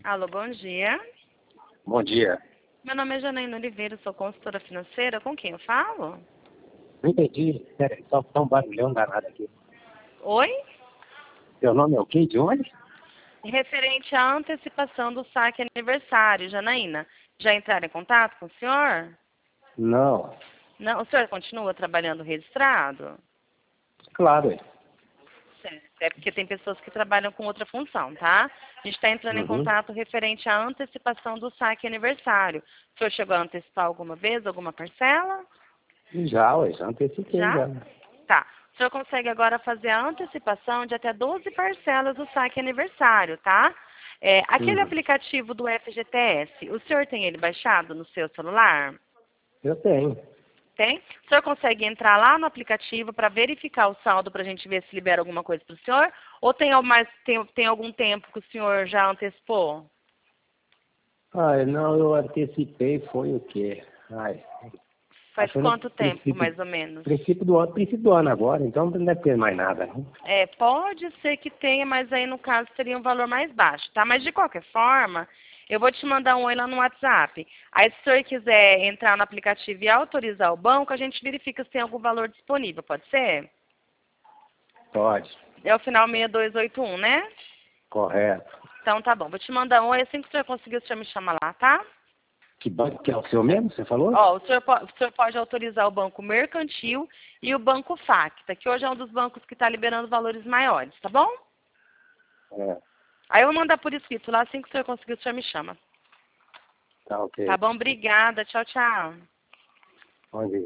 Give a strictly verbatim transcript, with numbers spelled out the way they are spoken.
Alô, bom dia. Bom dia. Meu nome é Janaína Oliveira, sou consultora financeira. Com quem eu falo? Não entendi. Pera aí, só tá um barulhão danado aqui. Oi? Seu nome é o quê? De onde? Referente à antecipação do saque aniversário, Janaína. Já entraram em contato com o senhor? Não. Não, o senhor continua trabalhando registrado? Claro. é. Certo. É porque tem pessoas que trabalham com outra função, tá? A gente está entrando em Uhum. contato referente à antecipação do saque aniversário. O senhor chegou a antecipar alguma vez, alguma parcela? Já, ué, já antecipei Já? já. Tá. O senhor consegue agora fazer a antecipação de até doze parcelas do saque aniversário, tá? É, aquele Uhum. aplicativo do F G T S, o senhor tem ele baixado no seu celular? Eu tenho. Tem? O senhor consegue entrar lá no aplicativo para verificar o saldo para a gente ver se libera alguma coisa para o senhor? Ou tem, al- mais, tem, tem algum tempo que o senhor já antecipou? Ai, não, eu antecipei, foi o quê? Ai, Faz acho que no quanto tempo, princípio, mais ou menos? princípio do ano, princípio do ano agora, então não deve ter mais nada, não? É, pode ser que tenha, mas aí no caso seria um valor mais baixo, tá? Mas de qualquer forma, eu vou te mandar um oi lá no WhatsApp. Aí se o senhor quiser entrar no aplicativo e autorizar o banco, a gente verifica se tem algum valor disponível, pode ser? Pode. É o final seis dois oito um, né? Correto. Então tá bom, vou te mandar um oi, assim que o senhor conseguir, o senhor me chama lá, tá? Que banco que é o seu mesmo, você falou? Ó, o senhor, po- o senhor pode autorizar o Banco Mercantil e o Banco Facta, que hoje é um dos bancos que está liberando valores maiores, tá bom? É, Aí eu vou mandar por escrito lá, assim que o senhor conseguir, o senhor me chama. tá Tá ok. bom? Obrigada. Tchau, tchau. Bom dia.